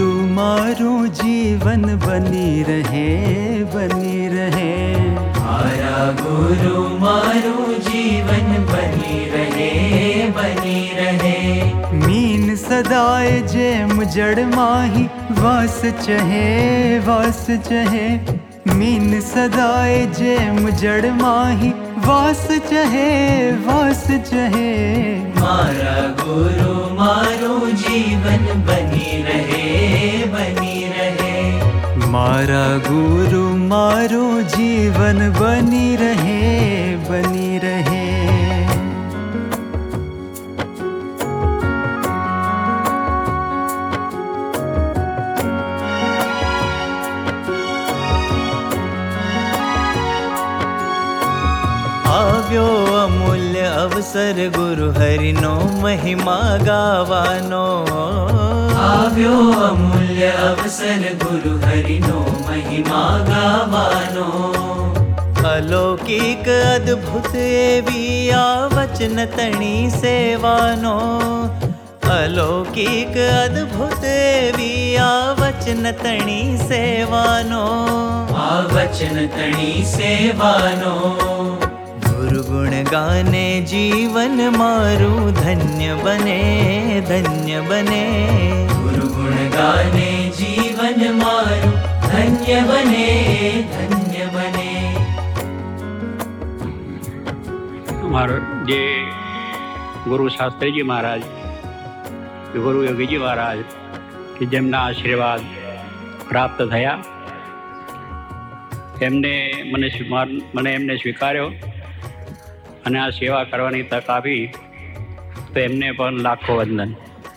गुरु मारू जीवन बनी रहे, बनी रहे। मारा गुरु मारू जीवन बनी रहे, बनी रहे। मीन सदाए जे मुजड़ माही वास चहे, वास चहे। मीन सदाए जे मुजड़ माही वास चहे, वास चहे। मारा गुरु मारू जीवन बनी रहे, बनी रहे। मारा गुरु मारो जीवन बनी रहे, बनी रहे। આવ્યો અમૂલ્ય અવસર ગુરુ હરિનો મહિમા ગાવાનો। આવ્યો અમૂલ્ય અવસર ગુરુ હરિનો મહિમા ગાવાનો। અલૌકિક અદ્ભુત એવી આ વચન તણી સેવાનો। અલૌકિક અદ્ભુત એવી આ વચન તણી સેવાનો। આ વચન તણી સેવાનો। गुरु गुण गाने जीवन मारू धन्य बने, धन्य बने। गुरु गुण गाने जीवन मारू धन्य बने, धन्य बने। हमारे जे गुरु शास्त्री जी महाराज, गुरु योगी जी महाराज कि जेमना आशीर्वाद प्राप्त थया, મને એમને સ્વીકાર્યો અને આ સેવા કરવાની તક આપી, તો એમને પણ લાખો વંદન।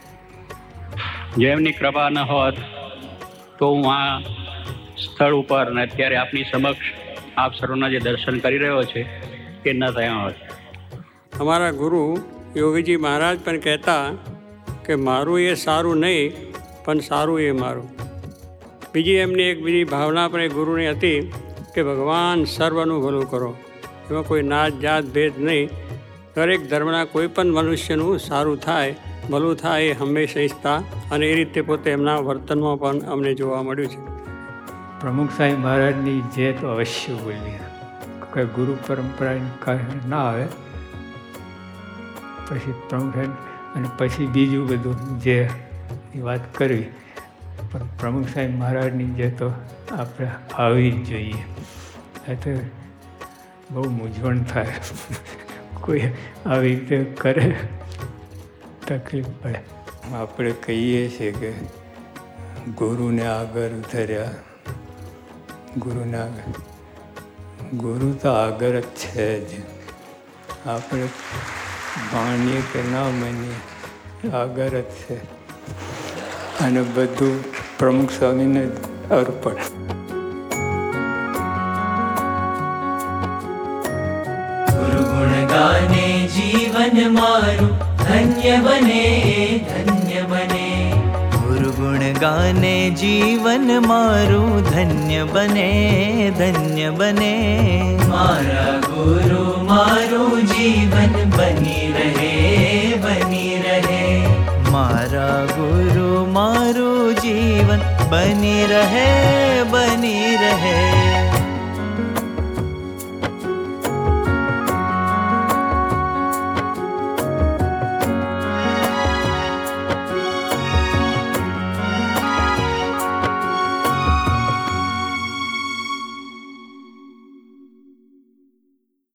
જો એમની કૃપા ન હોત તો હું આ સ્થળ ઉપર ને અત્યારે આપની સમક્ષ આપ સર્વના જે દર્શન કરી રહ્યો છે એ ન થયા હોત। हमारा गुरु योगी जी महाराज पण कहता कि मारू ये सारू नहीं पण सारू ये मारू। बीजी एमनी एक बीजी भावना पण गुरुनी हती कि भगवान सर्वનું ભલું કરો। એમાં કોઈ નાત જાત ભેદ નહીં, દરેક ધર્મના કોઈ પણ મનુષ્યનું સારું થાય, ભલું થાય એ હંમેશા ઈચ્છતા અને એ રીતે પોતે એમના વર્તનમાં પણ અમને જોવા મળ્યું છે। પ્રમુખ સાહેબ મહારાજની જે તો અવશ્ય બોલવી, કોઈ ગુરુ પરંપરા ના આવે પછી પ્રમુખ સાહેબ અને પછી બીજું બધું જે વાત કરવી, પણ પ્રમુખ સાહેબ મહારાજની જે તો આપણે આવી જ જોઈએ। એ તો બહુ મૂંઝવણ થાય, કોઈ આવી રીતે કરે તકલીફ પડે। આપણે કહીએ છીએ કે ગુરુને આગળ ઉતર્યા, ગુરુને આગળ, ગુરુ તો આગળ જ છે જ। આપણે માનીએ કે ના માનીએ આગળ જ છે, અને બધું પ્રમુખ સ્વામીને અર્પણ। गाने जीवन मारू धन्य बने, धन्य बने। गुरु गुण गाने जीवन मारू धन्य बने, धन्य बने। मारा गुरु मारू जीवन बनी रहे, बनी रहे। मारा गुरु मारू जीवन बनी रहे, बनी रहे।